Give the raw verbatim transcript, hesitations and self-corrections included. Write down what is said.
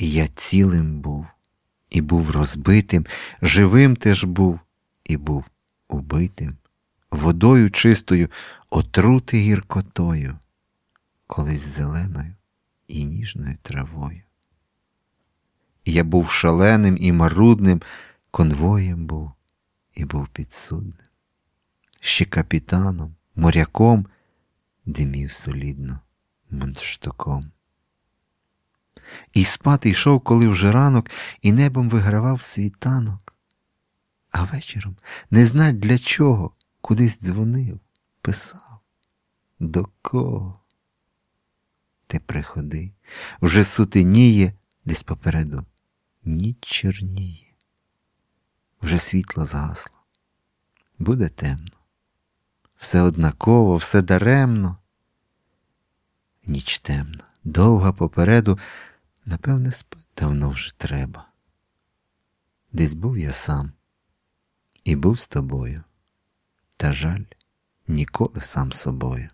І я цілим був, і був розбитим, живим теж був, і був убитим, водою чистою, отрути гіркотою, колись зеленою і ніжною травою. І я був шаленим і марудним, конвоєм був, і був підсудним, ще капітаном, моряком, димів солідно мундштуком. І спати йшов, коли вже ранок, і небом вигравав світанок. А вечором, не знать для чого, кудись дзвонив, писав. До кого? Ти приходи, вже сутеніє, десь попереду ніч чорніє. Вже світло згасло, буде темно. Все однаково, все даремно. Ніч темна, довга попереду, напевне, спать давно вже треба. Десь був я сам, і був з тобою, та жаль, ніколи сам собою.